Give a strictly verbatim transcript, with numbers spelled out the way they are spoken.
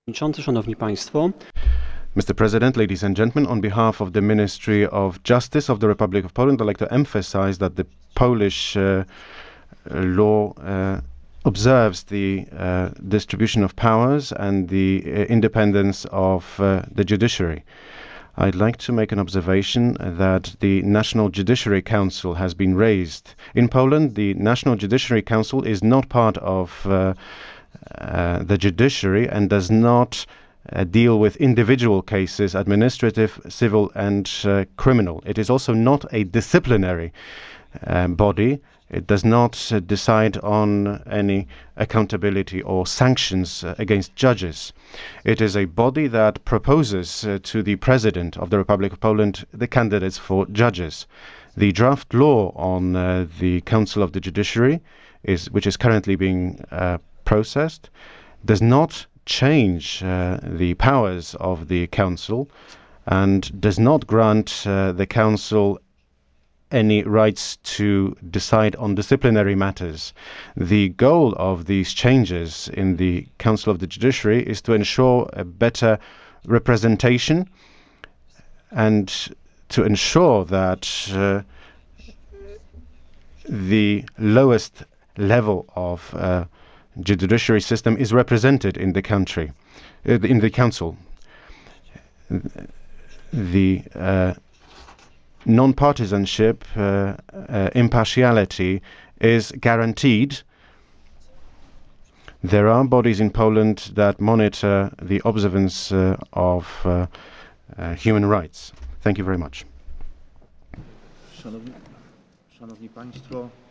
Mister President, ladies and gentlemen, on behalf of the Ministry of Justice of the Republic of Poland, I'd like to emphasize that the Polish uh, law uh, observes the uh, distribution of powers and the uh, independence of uh, the judiciary. I'd like to make an observation that the National Judiciary Council has been raised. In Poland, the National Judiciary Council is not part of uh, uh, the judiciary and does not uh, deal with individual cases, administrative, civil and uh, criminal. It is also not a disciplinary uh, body. It does not uh, decide on any accountability or sanctions uh, against judges. It is a body that proposes uh, to the President of the Republic of Poland the candidates for judges. The draft law on uh, the Council of the Judiciary, is, which is currently being uh, processed, does not change uh, the powers of the Council and does not grant uh, the Council any rights to decide on disciplinary matters. The goal of these changes in the Council of the Judiciary is to ensure a better representation and to ensure that uh, the lowest level of uh, judiciary system is represented in the country, uh, in the Council. The uh, non-partisanship, uh, uh, impartiality is guaranteed. There are bodies in Poland that monitor the observance uh, of uh, uh, human rights. Thank you very much. Szanowni, Szanowni Państwo,